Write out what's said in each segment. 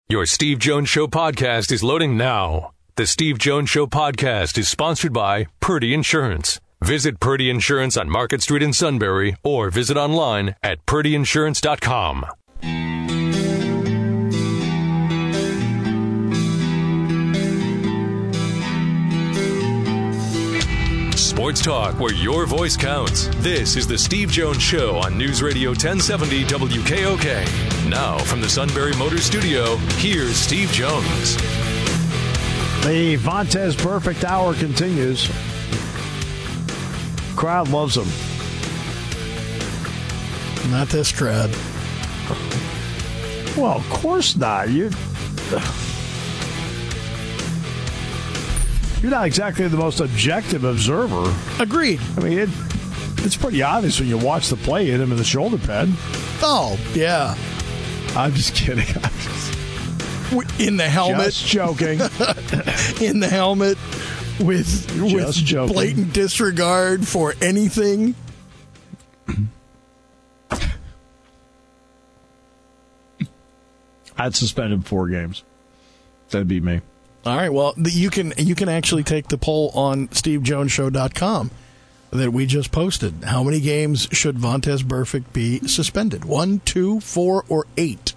Your Steve Jones Show podcast is loading now. The Steve Jones Show podcast is sponsored by Purdy Insurance. Visit Purdy Insurance on Market Street in Sunbury or visit online at purdyinsurance.com. Sports talk where your voice counts. This is the Steve Jones Show on News Radio 1070 WKOK. Now from the Sunbury Motors Studio, here's Steve Jones. The Vontaze Perfect Hour continues. Crowd loves him. Not this crowd. Well, of course not. You're not exactly the most objective observer. Agreed. I mean, it's pretty obvious when you watch the play, hit him in the shoulder pad. Oh, yeah. I'm just kidding. In the helmet. Just joking. In the helmet with joking. Blatant disregard for anything. I'd suspend him 4 games. That'd be me. All right, well, you can actually take the poll on SteveJonesShow.com that we just posted. How many games should Vontaze Burfict be suspended? 1, 2, 4, or 8?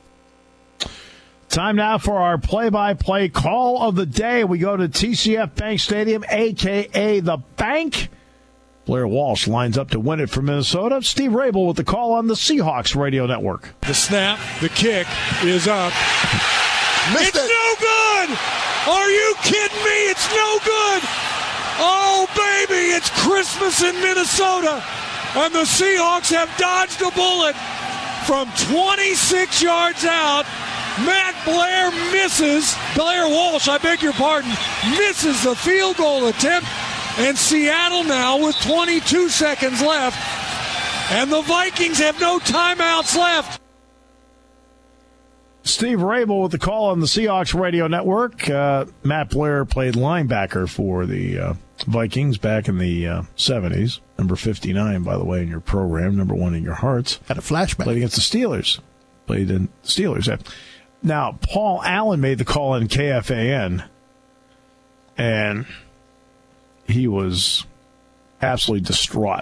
Time now for our play-by-play call of the day. We go to TCF Bank Stadium, a.k.a. The Bank. Blair Walsh lines up to win it for Minnesota. Steve Rabel with the call on the Seahawks radio network. The snap, the kick is up. Missed it's it. No good! Are you kidding me? It's no good! Oh, baby, it's Christmas in Minnesota, and the Seahawks have dodged a bullet from 26 yards out. Matt Blair Blair Walsh, I beg your pardon, misses the field goal attempt, and Seattle now with 22 seconds left, and the Vikings have no timeouts left. Steve Rabel with the call on the Seahawks radio network. Matt Blair played linebacker for the Vikings back in the 70s. Number 59, by the way, in your program. Number 1 in your hearts. Had a flashback. Played against the Steelers. Played in the Steelers. Now, Paul Allen made the call in KFAN, and he was absolutely distraught.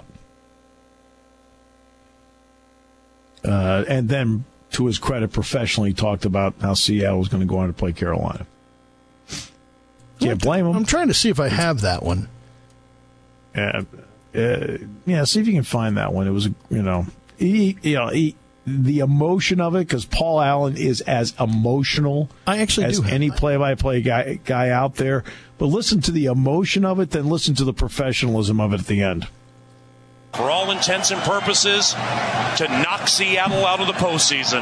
And then, to his credit, professionally talked about how Seattle was going to go on to play Carolina. Can't blame him. I'm trying to see if I have that one. Yeah, see if you can find that one. It was, the emotion of it, because Paul Allen is as emotional as any play-by-play guy out there. But listen to the emotion of it, then listen to the professionalism of it at the end. For all intents and purposes, to knock Seattle out of the postseason.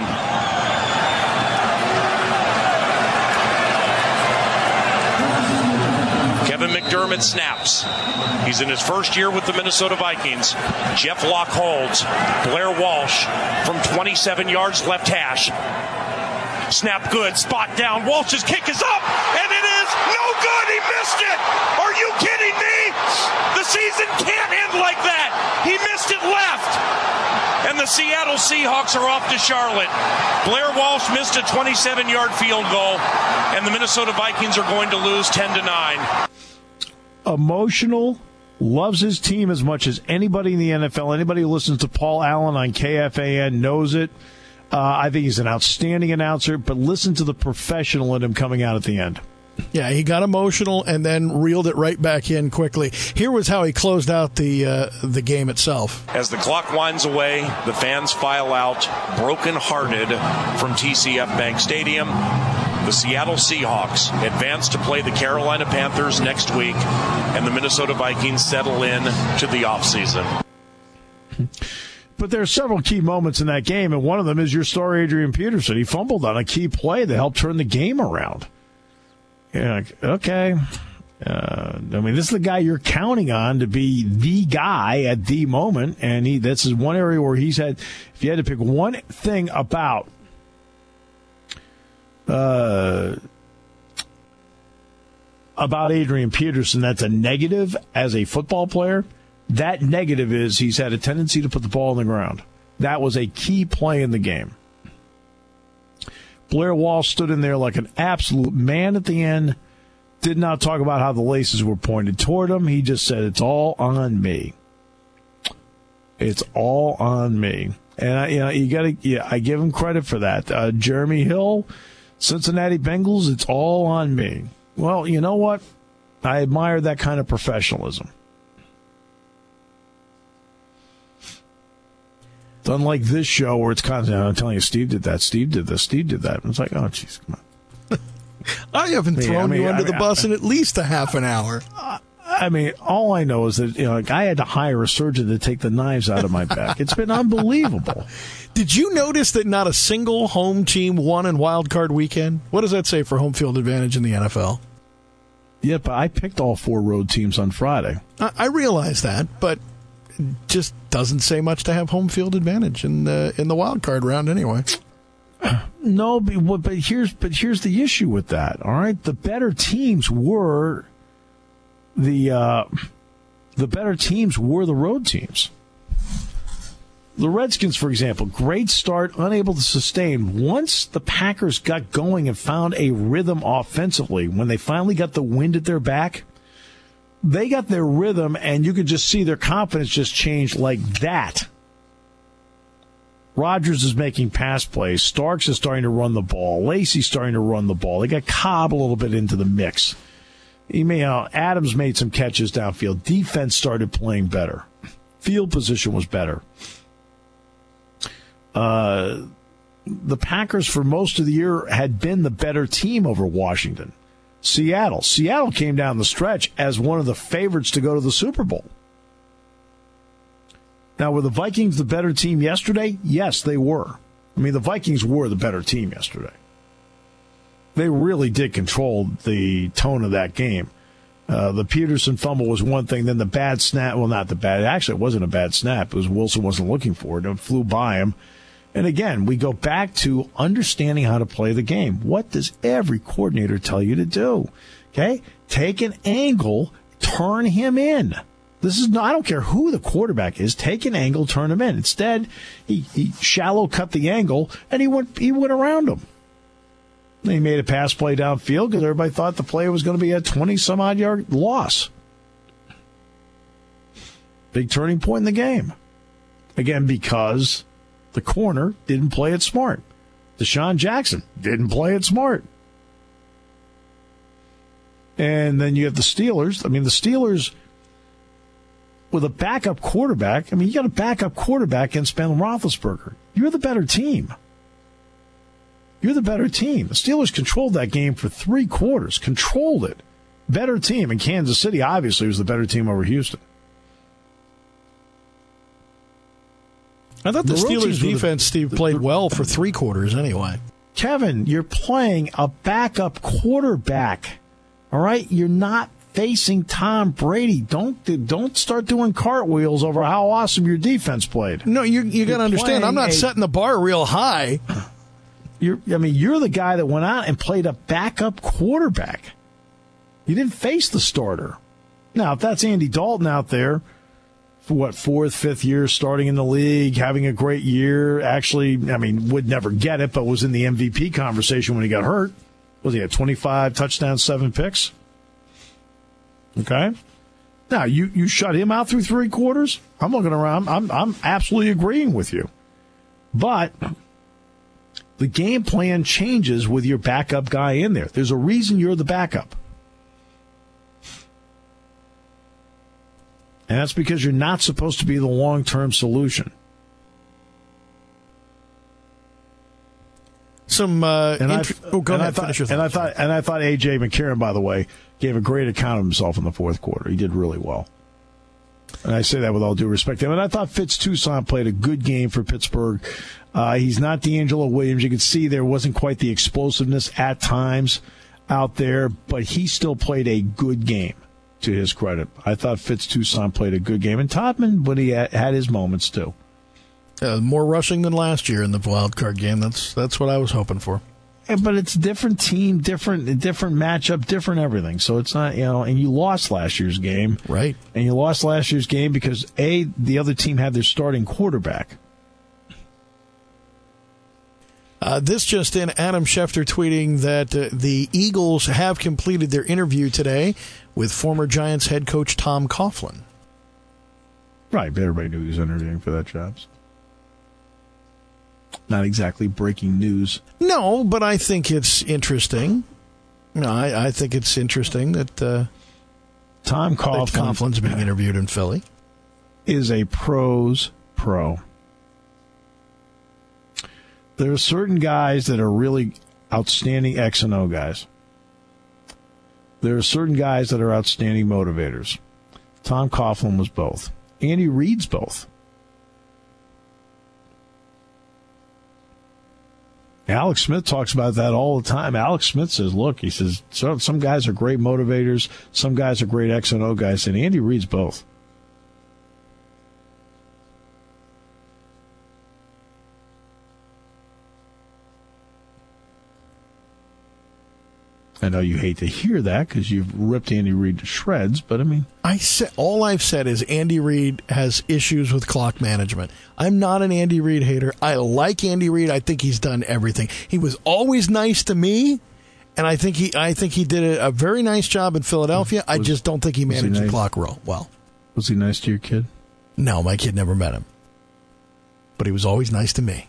Kevin McDermott snaps. He's in his first year with the Minnesota Vikings. Jeff Locke holds. Blair Walsh from 27 yards left hash. Snap good. Spot down. Walsh's kick is up. And it is no good. He missed it. Are you kidding me? The season can't end like that. He missed it left. And the Seattle Seahawks are off to Charlotte. Blair Walsh missed a 27-yard field goal. And the Minnesota Vikings are going to lose 10-9. Emotional, loves his team as much as anybody in the NFL. Anybody who listens to Paul Allen on KFAN knows it. I think he's an outstanding announcer, but listen to the professional in him coming out at the end. Yeah, he got emotional and then reeled it right back in quickly. Here was how he closed out the game itself. As the clock winds away, the fans file out, broken-hearted from TCF Bank Stadium. The Seattle Seahawks advance to play the Carolina Panthers next week, and the Minnesota Vikings settle in to the offseason. But there are several key moments in that game, and one of them is your star, Adrian Peterson. He fumbled on a key play that helped turn the game around. Yeah, okay. This is the guy you're counting on to be the guy at the moment, and this is one area where he's had, if you had to pick one thing about Adrian Peterson that's a negative as a football player, that negative is he's had a tendency to put the ball on the ground. That was a key play in the game. Blair Walsh stood in there like an absolute man at the end, did not talk about how the laces were pointed toward him. He just said, it's all on me. It's all on me. And I give him credit for that. Jeremy Hill, Cincinnati Bengals, it's all on me. Well, you know what? I admire that kind of professionalism. It's unlike this show where it's constantly, I'm telling you, Steve did that, Steve did this, Steve did that. And it's like, oh, jeez, come on. I haven't thrown you under the bus in at least a half an hour. I mean, all I know is that I had to hire a surgeon to take the knives out of my back. It's been unbelievable. Did you notice that not a single home team won in Wild Card Weekend? What does that say for home field advantage in the NFL? Yeah, but I picked all 4 road teams on Friday. I realize that, but it just doesn't say much to have home field advantage in the wild card round anyway. No, but here's the issue with that. All right, the better teams were the road teams. The Redskins, for example, great start, unable to sustain. Once the Packers got going and found a rhythm offensively, when they finally got the wind at their back, they got their rhythm, and you could just see their confidence just change like that. Rodgers is making pass plays. Starks is starting to run the ball. Lacey's starting to run the ball. They got Cobb a little bit into the mix. Adams made some catches downfield. Defense started playing better. Field position was better. The Packers, for most of the year, had been the better team over Washington. Seattle came down the stretch as one of the favorites to go to the Super Bowl. Now, were the Vikings the better team yesterday? Yes, they were. I mean, the Vikings were the better team yesterday. They really did control the tone of that game. The Peterson fumble was one thing. Then the bad snap, well, not the bad. Actually, it wasn't a bad snap. It was Wilson wasn't looking for it. It flew by him. And again, we go back to understanding how to play the game. What does every coordinator tell you to do? Okay? Take an angle, turn him in. I don't care who the quarterback is. Take an angle, turn him in. Instead, he shallow cut the angle, and he went around him. He made a pass play downfield because everybody thought the play was going to be a 20-some-odd yard loss. Big turning point in the game. Again, because the corner didn't play it smart. Deshaun Jackson didn't play it smart. And then you have the Steelers. I mean, the Steelers, with a backup quarterback, you got a backup quarterback against Ben Roethlisberger. You're the better team. You're the better team. The Steelers controlled that game for 3 quarters. Controlled it. Better team. And Kansas City, obviously, was the better team over Houston. I thought the Steelers' defense, Steve, played well for 3 quarters anyway. Kevin, you're playing a backup quarterback. All right? You're not facing Tom Brady. Don't start doing cartwheels over how awesome your defense played. No, you got to understand, I'm not setting the bar real high. You're the guy that went out and played a backup quarterback. You didn't face the starter. Now, if that's Andy Dalton out there, for 4th, 5th year starting in the league, having a great year, actually, would never get it, but was in the MVP conversation when he got hurt. Was he at 25 touchdowns, 7 picks? Okay. Now, you shut him out through 3 quarters? I'm looking around. I'm absolutely agreeing with you. But the game plan changes with your backup guy in there. There's a reason you're the backup. And that's because you're not supposed to be the long-term solution. I thought A.J. McCarron, by the way, gave a great account of himself in the 4th quarter. He did really well. And I say that with all due respect to him. And I thought Fitz Toussaint played a good game for Pittsburgh. He's not D'Angelo Williams. You can see there wasn't quite the explosiveness at times out there, but he still played a good game, to his credit. I thought Fitz Toussaint played a good game. And Todman, but he had his moments, too. More rushing than last year in the wild card game. That's what I was hoping for. But it's a different team, different matchup, different everything. So it's not, and you lost last year's game. Right. And you lost last year's game because, the other team had their starting quarterback. This just in, Adam Schefter tweeting that the Eagles have completed their interview today with former Giants head coach Tom Coughlin. Right, but everybody knew he was interviewing for that job. Not exactly breaking news. No, but I think it's interesting. No, I think it's interesting that Tom Coughlin's being interviewed in Philly. Is a pro's pro. There are certain guys that are really outstanding X and O guys. There are certain guys that are outstanding motivators. Tom Coughlin was both. Andy Reid's both. Alex Smith talks about that all the time. Alex Smith says, look, he says, some guys are great motivators, some guys are great X and O guys, and Andy Reid's both. I know you hate to hear that because you've ripped Andy Reid to shreds, but I mean... all I've said is Andy Reid has issues with clock management. I'm not an Andy Reid hater. I like Andy Reid. I think he's done everything. He was always nice to me, and I think he did a very nice job in Philadelphia. I just don't think he managed the clock well. Was he nice to your kid? No, my kid never met him. But he was always nice to me.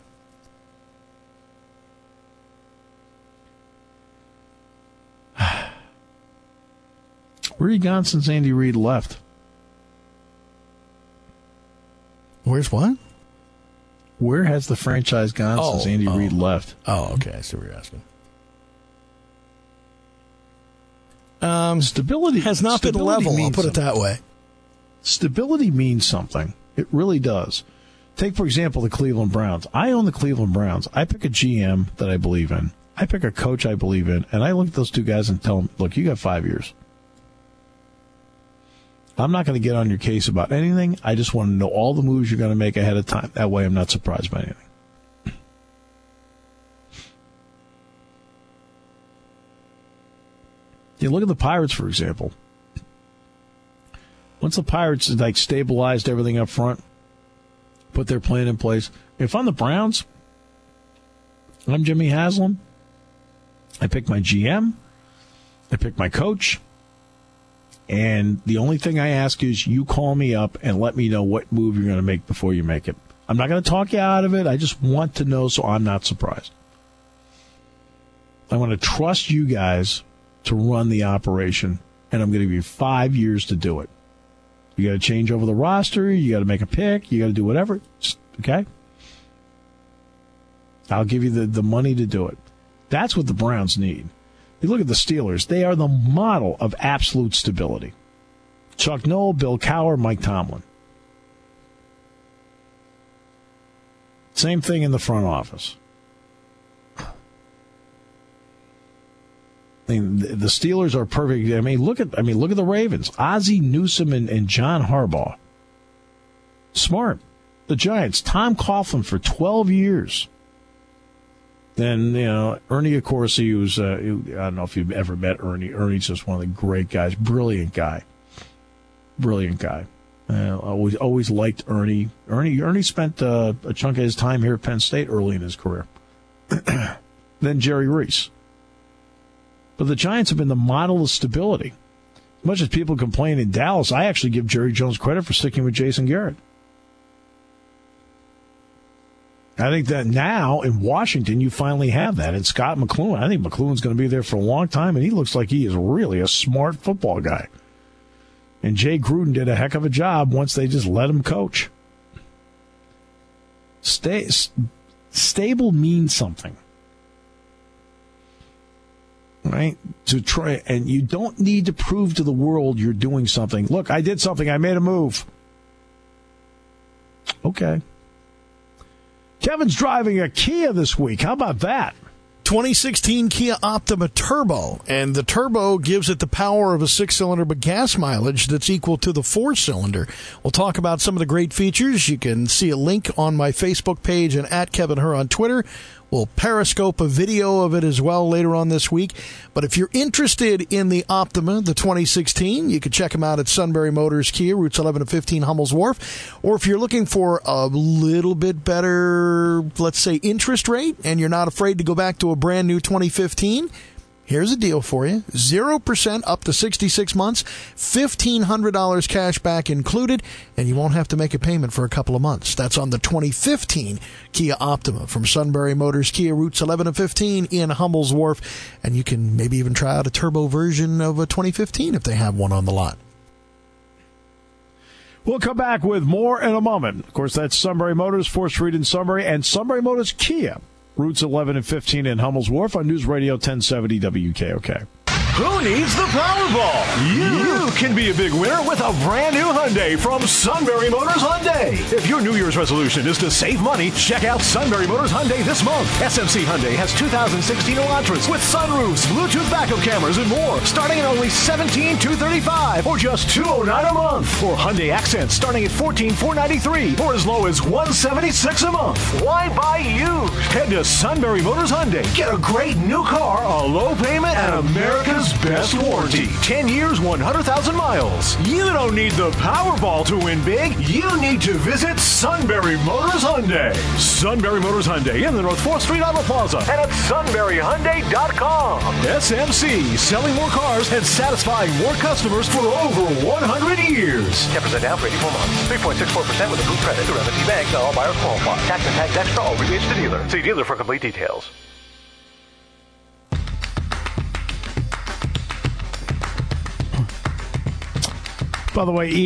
Where are you gone since Andy Reid left? Where's what? Where has the franchise gone since Andy Reid left? Oh, okay. I see what you're asking. Stability has not been level, I'll put it that way. Stability means something. It really does. Take, for example, the Cleveland Browns. I own the Cleveland Browns. I pick a GM that I believe in. I pick a coach I believe in, and I look at those two guys and tell them, look, you got 5 years. I'm not going to get on your case about anything. I just want to know all the moves you're going to make ahead of time. That way I'm not surprised by anything. You look at the Pirates, for example. Once the Pirates stabilized everything up front, put their plan in place. If I'm the Browns, I'm Jimmy Haslam. I pick my GM. I pick my coach. And the only thing I ask is you call me up and let me know what move you're going to make before you make it. I'm not going to talk you out of it. I just want to know so I'm not surprised. I want to trust you guys to run the operation, and I'm going to give you 5 years to do it. You got to change over the roster. You got to make a pick. You got to do whatever. Okay? I'll give you the money to do it. That's what the Browns need. You look at the Steelers, they are the model of absolute stability. Chuck Noll, Bill Cowher, Mike Tomlin. Same thing in the front office. I mean, the Steelers are perfect. I mean, look at the Ravens. Ozzie Newsome and John Harbaugh. Smart. The Giants, Tom Coughlin for 12 years. Then, Ernie Accorsi, who's, I don't know if you've ever met Ernie. Ernie's just one of the great guys. Brilliant guy. Always liked Ernie. Ernie spent a chunk of his time here at Penn State early in his career. Then Jerry Reese. But the Giants have been the model of stability. As much as people complain in Dallas, I actually give Jerry Jones credit for sticking with Jason Garrett. I think that now in Washington, you finally have that. And Scott McCloughan, I think McCloughan's going to be there for a long time, and he looks like he is really a smart football guy. And Jay Gruden did a heck of a job once they just let him coach. Stable means something. Right? To try, and you don't need to prove to the world you're doing something. Look, I did something. I made a move. Okay. Kevin's driving a Kia this week. How about that? 2016 Kia Optima Turbo, and the Turbo gives it the power of a 6-cylinder but gas mileage that's equal to the 4-cylinder. We'll talk about some of the great features. You can see a link on my Facebook page and at Kevin Hur on Twitter. We'll periscope a video of it as well later on this week. But if you're interested in the Optima, the 2016, you can check them out at Sunbury Motors Kia, routes 11 and 15, Hummel's Wharf. Or if you're looking for a little bit better, let's say, interest rate, and you're not afraid to go back to a brand new 2015, here's a deal for you. 0% up to 66 months, $1,500 cash back included, and you won't have to make a payment for a couple of months. That's on the 2015 Kia Optima from Sunbury Motors Kia, routes 11 and 15 in Hummel's Wharf. And you can maybe even try out a turbo version of a 2015 if they have one on the lot. We'll come back with more in a moment. Of course, that's Sunbury Motors, 4th Street in Sunbury, and Sunbury Motors Kia, routes 11 and 15 in Hummel's Wharf on News Radio 1070 WKOK. Who needs the Powerball? You can be a big winner with a brand new Hyundai from Sunbury Motors Hyundai. If your New Year's resolution is to save money, check out Sunbury Motors Hyundai this month. SMC Hyundai has 2016 Elantras with sunroofs, Bluetooth backup cameras, and more, starting at only $17,235 or just $209 a month. Or Hyundai Accents starting at $14,493 or as low as $176 a month. Why buy used? Head to Sunbury Motors Hyundai. Get a great new car, a low payment, and America's best warranty. 10 years, 100,000 miles. You don't need the Powerball to win big. You need to visit Sunbury Motors Hyundai. Sunbury Motors Hyundai in the North 4th Street Auto Plaza and at sunburyhyundai.com. SMC, selling more cars and satisfying more customers for over 100 years. 10% down for 84 months. 3.64% with approved credit through M&T Bank. Not all buyers qualify. Tax and tax extra. All rebates to dealer. See dealer for complete details. By the way,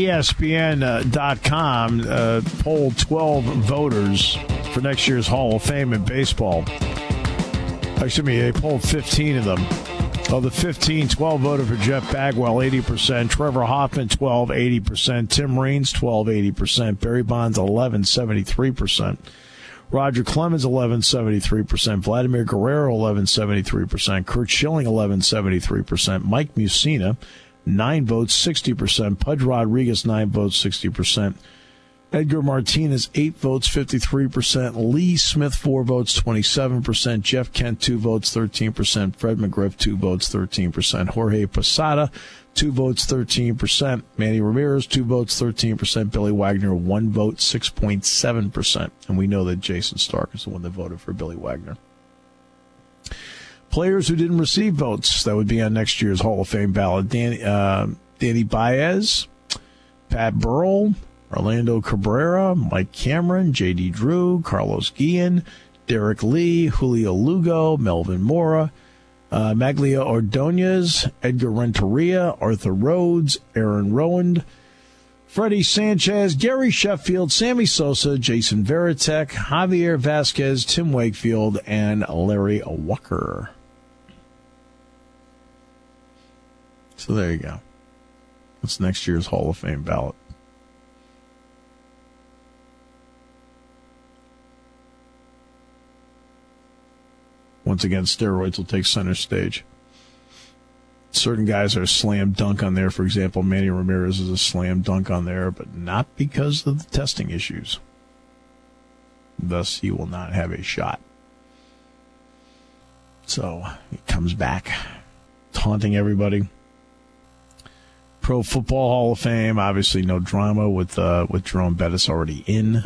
ESPN.com polled 12 voters for next year's Hall of Fame in baseball. Excuse me, they polled 15 of them. Of the 15, 12 voted for Jeff Bagwell, 80%. Trevor Hoffman, 12, 80%. Tim Raines, 12, 80%. Barry Bonds, 11, 73%. Roger Clemens, 11, 73%. Vladimir Guerrero, 11, 73%. Curt Schilling, 11, 73%. Mike Mussina, 9 votes, 60%. Pudge Rodriguez, 9 votes, 60%. Edgar Martinez, 8 votes, 53%. Lee Smith, 4 votes, 27%. Jeff Kent, 2 votes, 13%. Fred McGriff, 2 votes, 13%. Jorge Posada, 2 votes, 13%. Manny Ramirez, 2 votes, 13%. Billy Wagner, 1 vote, 6.7%. And we know that Jason Stark is the one that voted for Billy Wagner. Players who didn't receive votes that would be on next year's Hall of Fame ballot: Danny Baez, Pat Burrell, Orlando Cabrera, Mike Cameron, J.D. Drew, Carlos Guillen, Derek Lee, Julio Lugo, Melvin Mora, Maglia Ordonez, Edgar Renteria, Arthur Rhodes, Aaron Rowand, Freddie Sanchez, Gary Sheffield, Sammy Sosa, Jason Varitek, Javier Vasquez, Tim Wakefield, and Larry Walker. So there you go. That's next year's Hall of Fame ballot. Once again, steroids will take center stage. Certain guys are a slam dunk on there. For example, Manny Ramirez is a slam dunk on there, but not because of the testing issues. Thus, he will not have a shot. So, he comes back, taunting everybody. Pro Football Hall of Fame, obviously no drama with Jerome Bettis already in.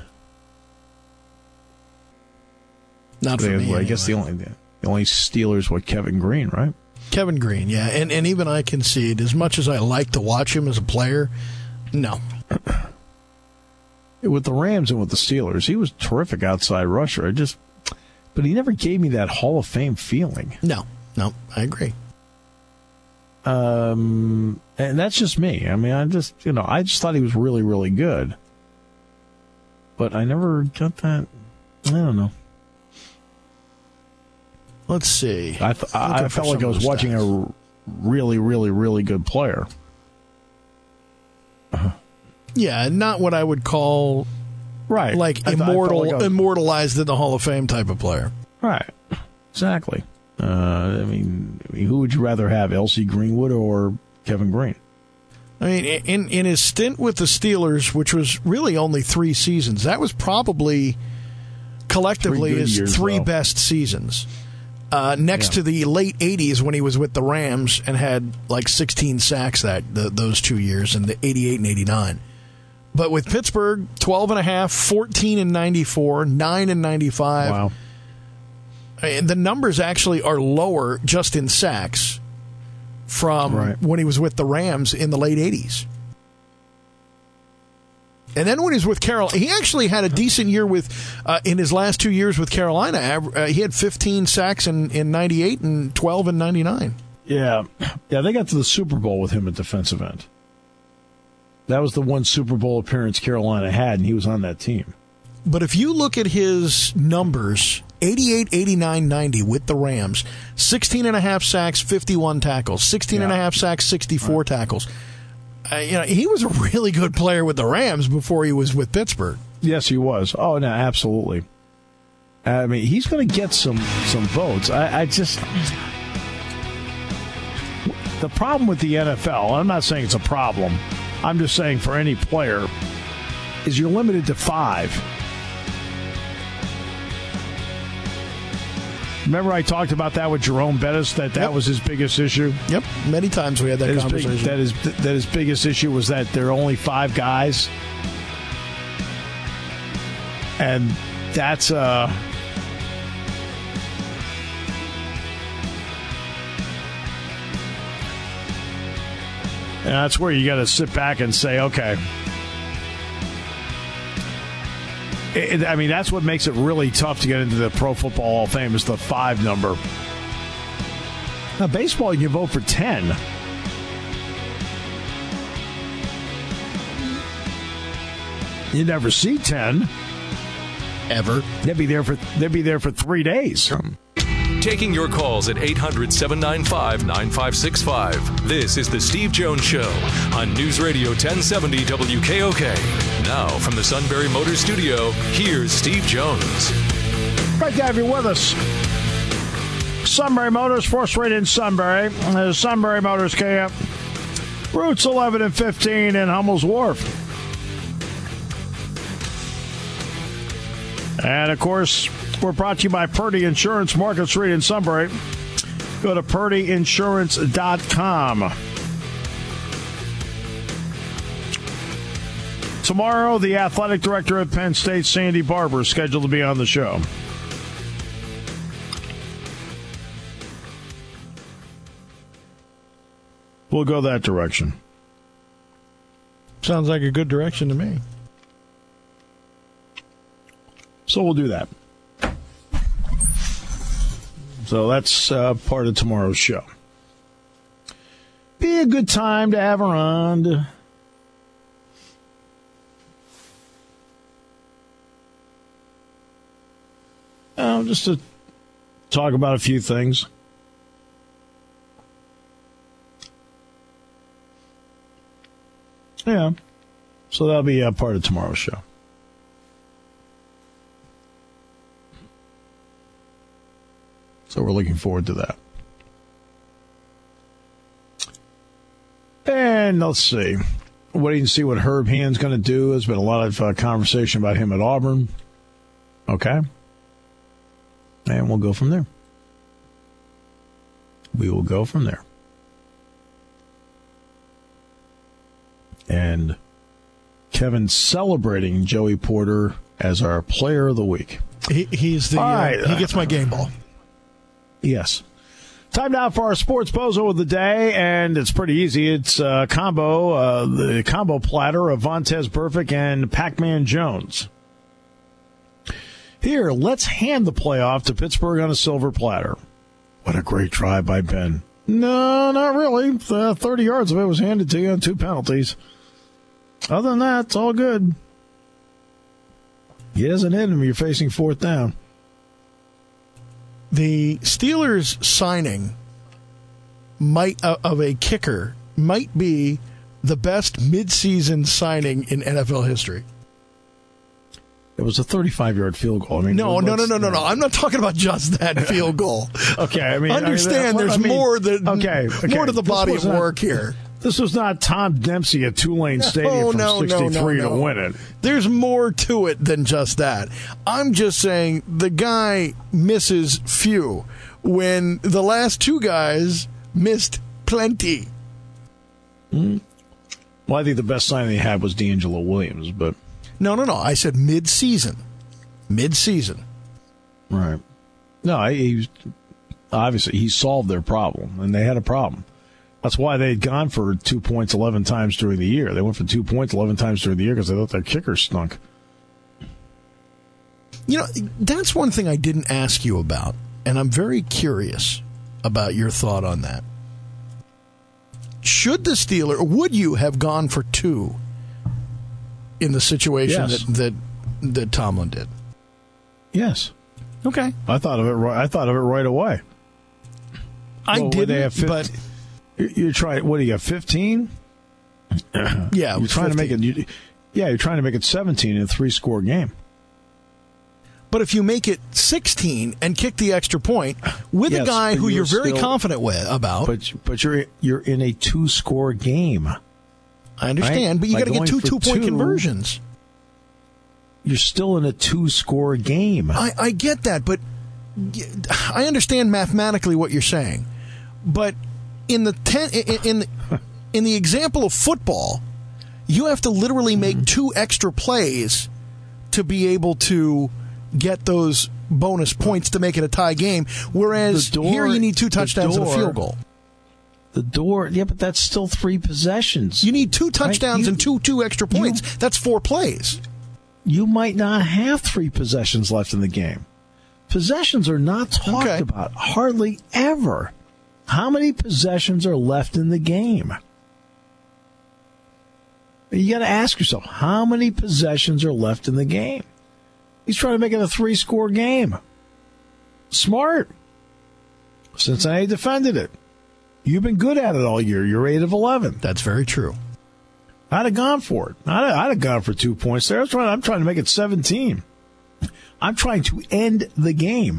Not for me, I anyway. guess the only Steelers were Kevin Green, right? Kevin Green, yeah. And even I concede, as much as I like to watch him as a player, no. With the Rams and with the Steelers, he was terrific outside rusher. But he never gave me that Hall of Fame feeling. No, I agree. And that's just me. I mean, I just thought he was really, really good. But I never got that. I don't know. Let's see. I felt like I was watching a really, really, really good player. Yeah, not what I would call right, like immortalized in the Hall of Fame type of player. Right, exactly. I mean, who would you rather have, L.C. Greenwood or Kevin Green? I mean, in his stint with the Steelers, which was really only 3 seasons, that was probably collectively his years, three though. best seasons. Next to the late 80s when he was with the Rams and had like 16 sacks those 2 years, in the 88 and 89. But with Pittsburgh, 12.5, 14 and 94, 9 and 95. Wow. And the numbers actually are lower just in sacks from when he was with the Rams in the late 80s. And then when he was with Carolina, he actually had a decent year in his last 2 years with Carolina. He had 15 sacks in 98 and 12 in 99. Yeah, they got to the Super Bowl with him at defensive end. That was the one Super Bowl appearance Carolina had, and he was on that team. But if you look at his numbers, 88, 89, 90 with the Rams, 16.5 sacks, 51 tackles, 16.5 sacks, 64 tackles. He was a really good player with the Rams before he was with Pittsburgh. Yes, he was. Oh, no, absolutely. I mean, he's going to get some votes. I just... The problem with the NFL, I'm not saying it's a problem, I'm just saying for any player, is you're limited to 5. Remember I talked about that with Jerome Bettis, that was his biggest issue? Yep, many times we had that conversation. That his biggest issue was that there are only 5 guys. And that's... And that's where you got to sit back and say, okay. I mean, that's what makes it really tough to get into the Pro Football Hall of Fame is the 5 number. Now, baseball, you can vote for 10. You never see 10. Ever. They'd be there for 3 days. Taking your calls at 800-795-9565. This is the Steve Jones Show on News Radio 1070 WKOK. Now, from the Sunbury Motors Studio, here's Steve Jones. Great to have you with us. Sunbury Motors, 4th Street in Sunbury. Sunbury Motors Camp. Routes 11 and 15 in Hummel's Wharf. And, of course, we're brought to you by Purdy Insurance, Market Street in Sunbury. Go to purdyinsurance.com. Tomorrow, the athletic director at Penn State, Sandy Barber, is scheduled to be on the show. We'll go that direction. Sounds like a good direction to me. So we'll do that. So that's part of tomorrow's show. Be a good time to have around. Just to talk about a few things. Yeah. So that'll be a part of tomorrow's show. So we're looking forward to that. And let's see. Waiting to see what Herb Hand's going to do. There's been a lot of conversation about him at Auburn. Okay. And we'll go from there. We will go from there. And Kevin celebrating Joey Porter as our player of the week. He's the he gets my game ball. Yes. Time now for our sports bozo of the day, and it's pretty easy. It's the combo platter of Vontaze Burfict and Pac-Man Jones. Here, let's hand the playoff to Pittsburgh on a silver platter. What a great try by Ben. No, not really. 30 yards of it was handed to you on 2 penalties. Other than that, it's all good. He doesn't hit him. You're facing 4th down. The Steelers signing of a kicker might be the best midseason signing in NFL history. It was a 35-yard field goal. I mean, no. I'm not talking about just that field goal. Okay, I mean, understand there's more to the body of work here. This was not Tom Dempsey at Tulane Stadium from 63 to win it. There's more to it than just that. I'm just saying the guy misses few when the last two guys missed plenty. Well, I think the best signing he had was D'Angelo Williams, but... No. I said mid-season. Mid-season. Right. No, obviously he solved their problem, and they had a problem. That's why they had gone for 2 points 11 times during the year. They went for 2 points 11 times during the year because they thought their kicker stunk. You know, that's one thing I didn't ask you about, and I'm very curious about your thought on that. Should the Steelers, would you have gone for 2 in the situation that Tomlin did? Yes. Okay. I thought of it right away. I didn't, but you're trying. What do you have? 15? Yeah, you're trying 15. To make it. You're trying to make it 17 in a 3-score game. But if you make it 16 and kick the extra point with a guy who you're very confident about, but you're in a 2-score game. I understand, right? But you got to get 2 2-point conversions. You're still in a 2-score game. I get that, but I understand mathematically what you're saying. But in the in the example of football, you have to literally make 2 extra plays to be able to get those bonus points to make it a tie game. Whereas here you need 2 touchdowns and a field goal. But that's still 3 possessions. You need 2 touchdowns and 2 extra points. That's 4 plays. You might not have 3 possessions left in the game. Possessions are not talked about hardly ever. How many possessions are left in the game? You got to ask yourself, how many possessions are left in the game? He's trying to make it a 3-score game. Smart. Cincinnati defended it. You've been good at it all year. You're 8 of 11. That's very true. I'd have gone for it. I'd have gone for 2 points there. I'm trying to make it 17. I'm trying to end the game.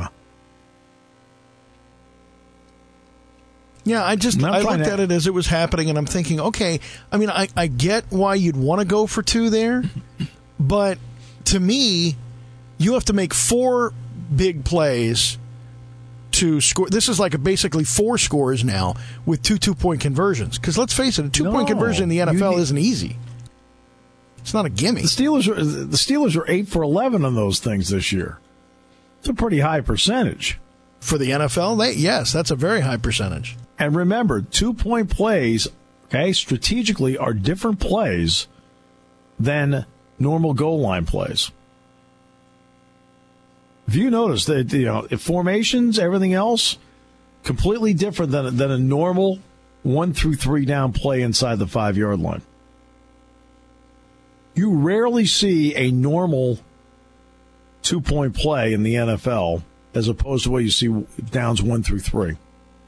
Yeah, I looked at it as it was happening, and I'm thinking, okay, I mean, I get why you'd want to go for 2 there, but to me, you have to make 4 big plays to score. This is like basically 4 scores now with 2 2-point conversions. Because let's face it, a 2-point conversion in the NFL isn't easy. It's not a gimme. The Steelers are 8 for 11 on those things this year. It's a pretty high percentage for the NFL. Yes, that's a very high percentage. And remember, 2-point plays, strategically are different plays than normal goal line plays. If you notice that, formations, everything else, completely different than a normal 1 through 3 down play inside the 5-yard line. You rarely see a normal 2-point play in the NFL as opposed to what you see downs 1 through 3.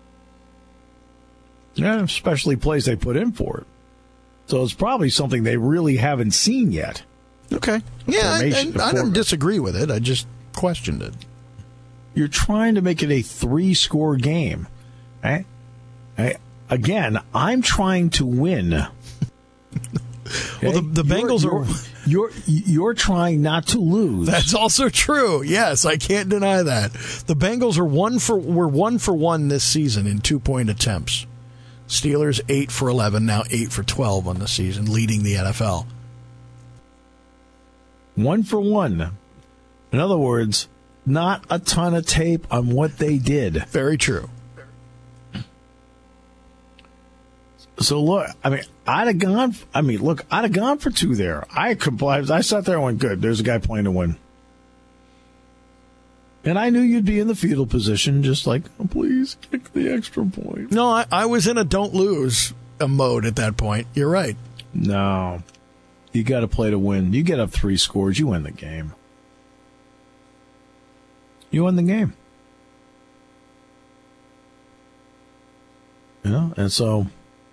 Yeah, especially plays they put in for it. So it's probably something they really haven't seen yet. Okay. Yeah, I don't disagree with it. I just questioned it. You're trying to make it a 3-score game. Again, I'm trying to win. Well, the Bengals you're trying not to lose. That's also true. Yes, I can't deny that. The Bengals were 1 for 1 this season in 2-point attempts. Steelers 8 for 11, now 8 for 12 on the season, leading the NFL. 1 for 1. In other words, not a ton of tape on what they did. Very true. So look, I'd have gone for 2 there. I sat there and went, good, there's a guy playing to win. And I knew you'd be in the fetal position, just like, oh, please kick the extra point. No, I was in a don't lose mode at that point. You're right. No. You got to play to win. You get up 3 scores, you win the game. You win the game. And so...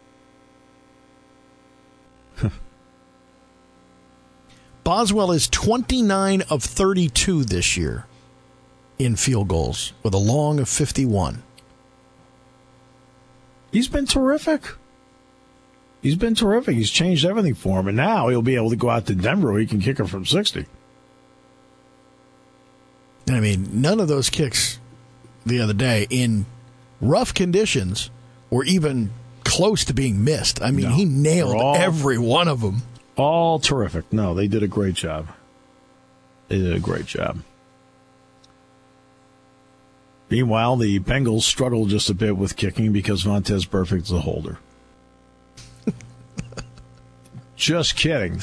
Boswell is 29 of 32 this year in field goals with a long of 51. He's been terrific. He's been terrific. He's changed everything for him, and now he'll be able to go out to Denver where he can kick it from 60. I mean, none of those kicks the other day in rough conditions were even close to being missed. I mean, he nailed every one of them. All terrific. No, they did a great job. They did a great job. Meanwhile, the Bengals struggled just a bit with kicking because Vontaze Burfict is a holder. Just kidding.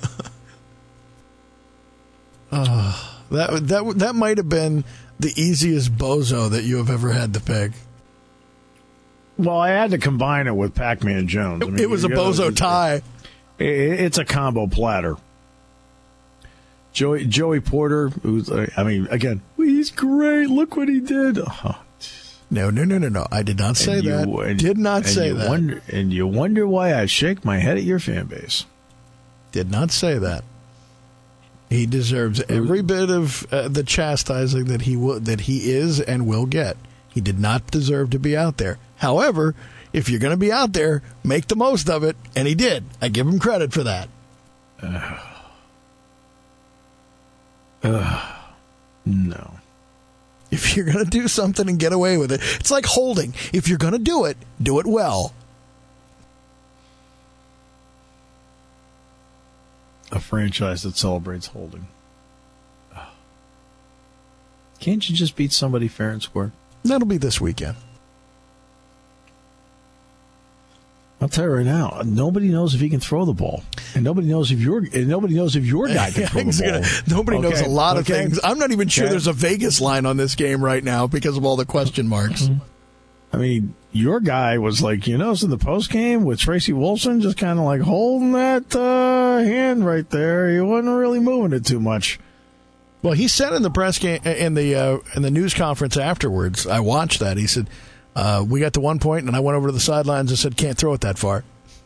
That might have been the easiest bozo that you have ever had to pick. Well, I had to combine it with Pac-Man Jones. I mean, it was a bozo tie. It's a combo platter. Joey Porter, who's, I mean, again, he's great. Look what he did. Oh. No. I did not say that. Did not say that. And you wonder why I shake my head at your fan base. Did not say that. He deserves every bit of the chastising that he is and will get. He did not deserve to be out there. However, if you're going to be out there, make the most of it, and he did. I give him credit for that. No. If you're going to do something and get away with it, it's like holding. If you're going to do it well. A franchise that celebrates holding. Can't you just beat somebody fair and square? That'll be this weekend. I'll tell you right now, nobody knows if he can throw the ball, and nobody knows if your guy can throw the ball. Nobody knows a lot of things. I'm not even sure there's a Vegas line on this game right now because of all the question marks. I mean, your guy was like, in the post game with Tracy Wolfson, just kind of like holding that hand right there. He wasn't really moving it too much. Well, he said in the press game, in the news conference afterwards, I watched that. He said, we got to one point, and I went over to the sidelines and said, can't throw it that far.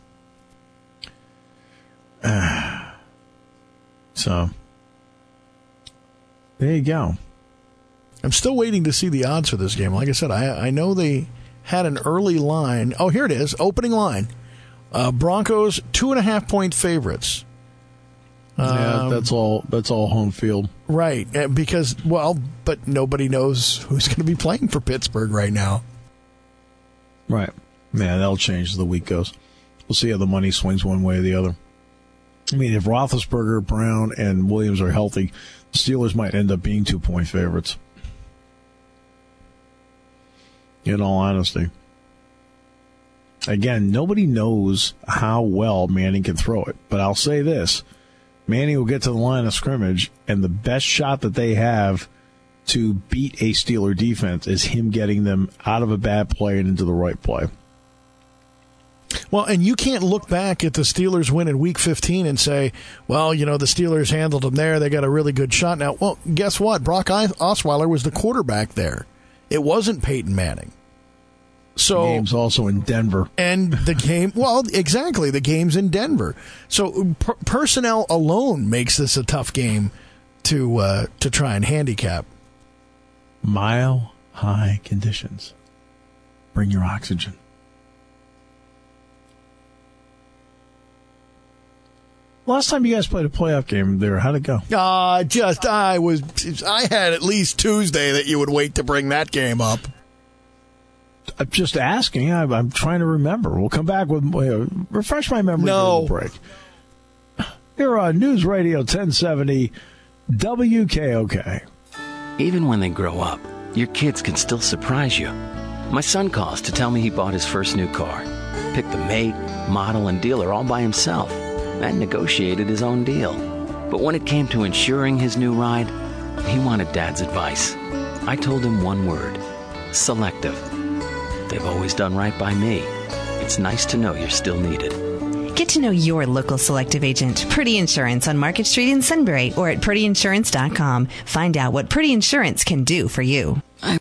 So, there you go. I'm still waiting to see the odds for this game. Like I said, I know they had an early line. Oh, here it is. Opening line. Broncos 2.5-point favorites. Yeah, that's all home field. Right. But nobody knows who's going to be playing for Pittsburgh right now. Right. Yeah, that'll change as the week goes. We'll see how the money swings one way or the other. I mean, if Roethlisberger, Brown, and Williams are healthy, the Steelers might end up being 2-point favorites. In all honesty. Again, nobody knows how well Manning can throw it. But I'll say this. Manning will get to the line of scrimmage, and the best shot that they have to beat a Steeler defense is him getting them out of a bad play and into the right play. Well, and you can't look back at the Steelers win in Week 15 and say, well, the Steelers handled them there. They got a really good shot. Now, well, guess what? Brock Osweiler was the quarterback there. It wasn't Peyton Manning. So the game's also in Denver. And the game, well, exactly, the game's in Denver. So personnel alone makes this a tough game to try and handicap. Mile-high conditions. Bring your oxygen. Last time you guys played a playoff game there, how'd it go? I had at least Tuesday that you would wait to bring that game up. I'm just asking. I'm trying to remember. We'll come back with refresh my memory during the break. Here on News Radio 1070 WKOK. Even when they grow up, your kids can still surprise you. My son calls to tell me he bought his first new car, picked the make, model, and dealer all by himself, and negotiated his own deal. But when it came to insuring his new ride, he wanted Dad's advice. I told him one word: Selective. They've always done right by me. It's nice to know you're still needed. Get to know your local Selective agent, Pretty Insurance, on Market Street in Sunbury or at prettyinsurance.com. Find out what Pretty Insurance can do for you.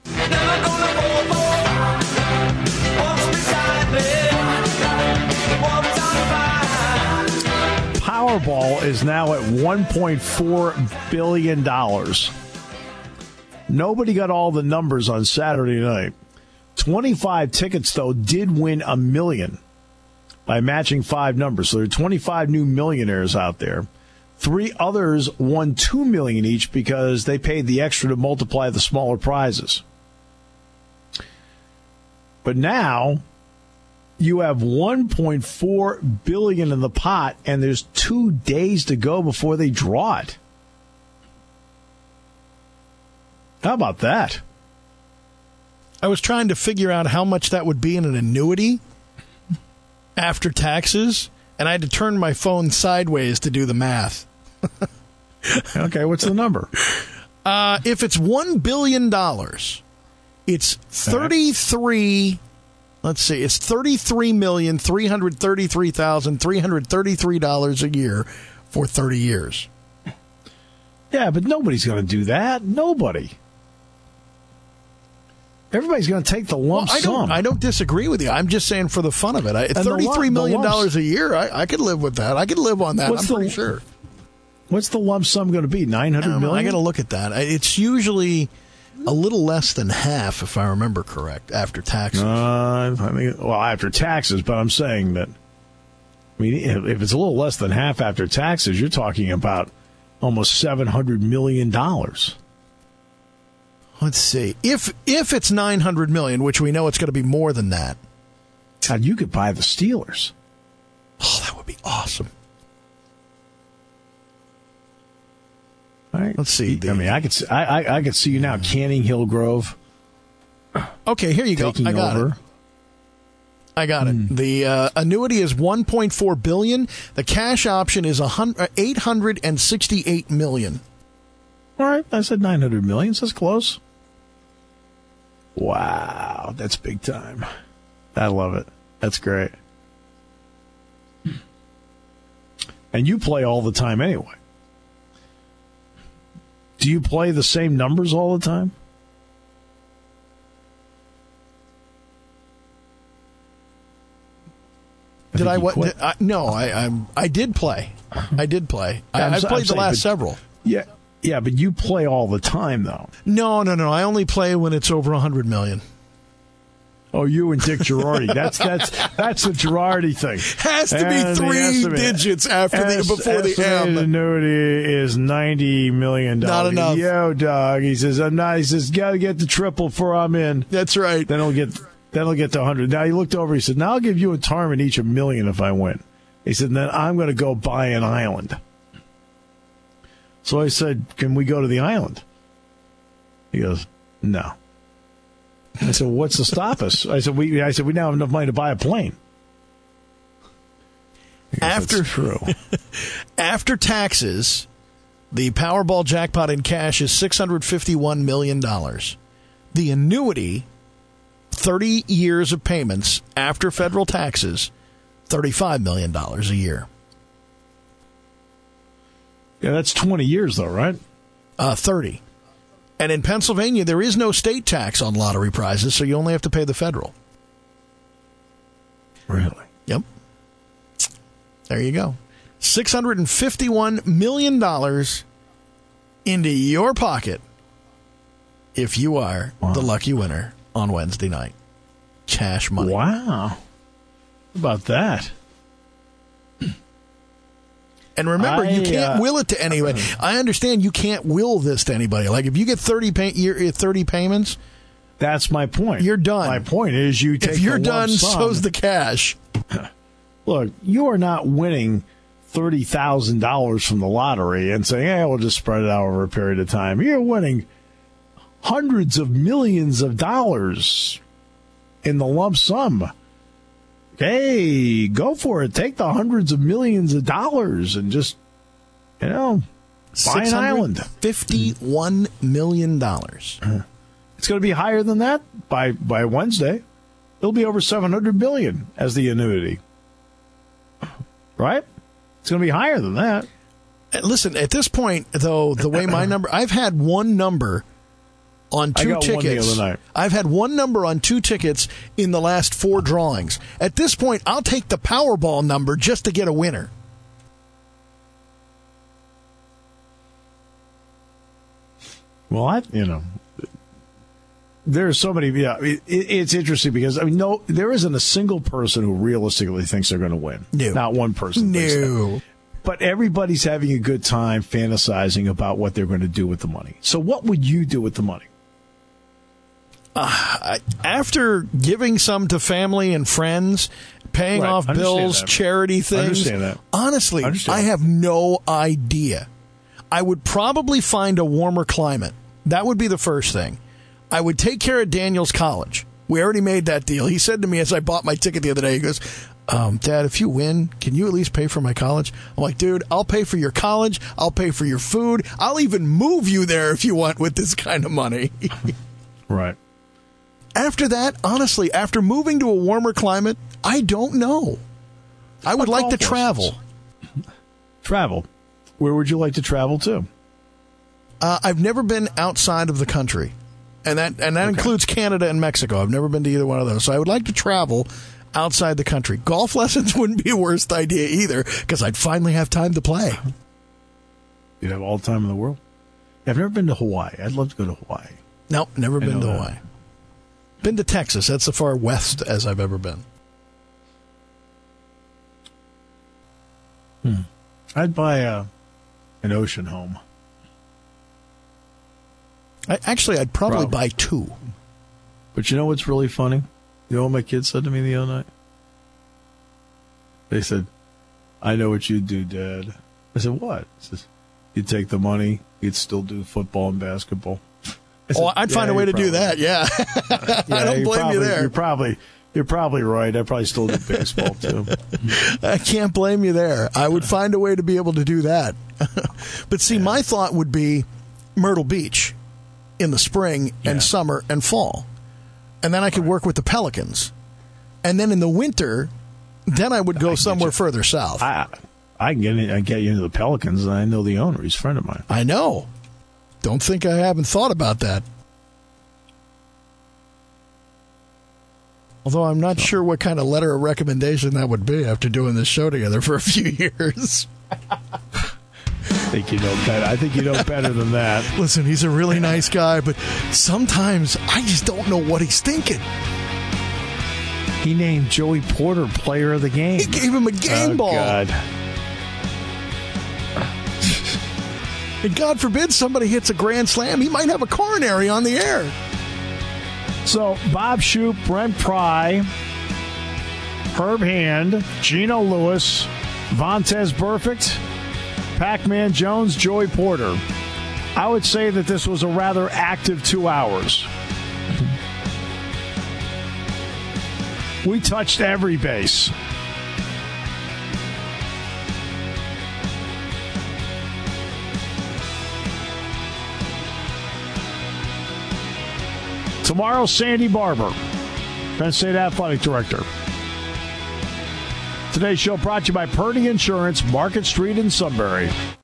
Powerball is now at $1.4 billion. Nobody got all the numbers on Saturday night. 25 tickets, though, did win $1 million. by matching 5 numbers. So there are 25 new millionaires out there. 3 others won $2 million each because they paid the extra to multiply the smaller prizes. But now you have $1.4 billion in the pot, and there's 2 days to go before they draw it. How about that? I was trying to figure out how much that would be in an annuity after taxes, and I had to turn my phone sideways to do the math. Okay, what's the number? If it's $1 billion, it's 33. Let's see, it's $33,333,333 a year for 30 years. Yeah, but nobody's going to do that. Nobody. Everybody's going to take the lump sum. I don't disagree with you. I'm just saying for the fun of it. $33 million a year, I could live with that. I could live on that. I'm pretty sure. What's the lump sum going to be? $900 million? I got to look at that. It's usually a little less than half, if I remember correct, after taxes. After taxes, but I'm saying that, if it's a little less than half after taxes, you're talking about almost $700 million. Let's see. If it's $900 million, which we know it's going to be more than that. God, you could buy the Steelers. Oh, that would be awesome. All right. Let's see. I could see you now canning Hillgrove. Okay, here you go. I got it. The annuity is $1.4 billion. The cash option is $868 million. All right, I said $900 million. So that's close. Wow, that's big time. I love it. That's great. And you play all the time anyway. Do you play the same numbers all the time? Did I what? No, I did play. I did play. I played the last several. Yeah, but you play all the time though. No. I only play when it's over $100 million. Oh, you and Dick Girardi. That's the Girardi thing. Has to be 3 digits before the M. Annuity is $90 million. Not enough. Yo, dog. He says I'm not. He says got to get the triple before I'm in. That's right. Then he'll get to 100. Now he looked over. He said, "Now I'll give you and Tarman each $1 million if I win." He said, "Then I'm going to go buy an island." So I said, "Can we go to the island?" He goes, "No." I said, "What's to stop us?" I said, "We now have enough money to buy a plane." That's true. After taxes, the Powerball jackpot in cash is $651 million. The annuity, 30 years of payments after federal taxes, $35 million a year. Yeah, that's 20 years, though, right? 30. And in Pennsylvania, there is no state tax on lottery prizes, so you only have to pay the federal. Really? Yep. There you go. $651 million into your pocket if you are the lucky winner on Wednesday night. Cash money. Wow. How about that? And remember, you can't will it to anybody. I understand you can't will this to anybody. Like if you get 30 payments, that's my point. You're done. My point is you take if you're the lump done, sum. so's the cash. Look, you are not winning $30,000 from the lottery and saying, "Hey, we'll just spread it out over a period of time." You're winning hundreds of millions of dollars in the lump sum. Hey, go for it. Take the hundreds of millions of dollars and just, buy an island. $51 million. It's going to be higher than that by Wednesday. It'll be over $700 billion as the annuity. Right? It's going to be higher than that. Listen, at this point, though, the way my number, I've had one number on 2 tickets. One the other night. I've had one number on 2 tickets in the last 4 drawings. At this point, I'll take the Powerball number just to get a winner. Well, There's so many. Yeah, it's interesting because no, there isn't a single person who realistically thinks they're going to win. No. Not one person. Thinks that. But everybody's having a good time fantasizing about what they're going to do with the money. So, what would you do with the money? After giving some to family and friends, paying off bills, charity things. Honestly, I have no idea. I would probably find a warmer climate. That would be the first thing. I would take care of Daniel's college. We already made that deal. He said to me as I bought my ticket the other day, he goes, Dad, if you win, can you at least pay for my college? I'm like, dude, I'll pay for your college. I'll pay for your food. I'll even move you there if you want with this kind of money. Right. After that, honestly, after moving to a warmer climate, I don't know. I would like to travel. Travel? Where would you like to travel to? I've never been outside of the country. And that includes Canada and Mexico. I've never been to either one of those. So I would like to travel outside the country. Golf lessons wouldn't be a worst idea either, because I'd finally have time to play. You'd have all the time in the world. I've never been to Hawaii. I'd love to go to Hawaii. Nope, never been to Hawaii. Been to Texas. That's the far west as I've ever been. I'd buy an ocean home. I'd probably buy two. But you know what's really funny? You know what my kids said to me the other night? They said, I know what you'd do, Dad. I said, what? He says, you'd take the money, you'd still do football and basketball. Said, I'd find a way to do that, yeah. I don't blame you there. You're probably right. I'd probably still do baseball, too. I can't blame you there. I would find a way to be able to do that. But see, my thought would be Myrtle Beach in the spring and summer and fall. And then I could work with the Pelicans. And then in the winter, then I would go somewhere further south. I can get you into the Pelicans, and I know the owner. He's a friend of mine. I know. Don't think I haven't thought about that. Although I'm not sure what kind of letter of recommendation that would be after doing this show together for a few years. I think you know better. I think you know better than that. Listen, he's a really nice guy, but sometimes I just don't know what he's thinking. He named Joey Porter player of the game. He gave him a game ball. God. And God forbid somebody hits a grand slam, he might have a coronary on the air. So, Bob Shoop, Brent Pry, Herb Hand, Gino Lewis, Vontez Burfict, Pac-Man Jones, Joey Porter. I would say that this was a rather active 2 hours. We touched every base. Tomorrow, Sandy Barber, Penn State Athletic Director. Today's show brought to you by Purdy Insurance, Market Street in Sunbury.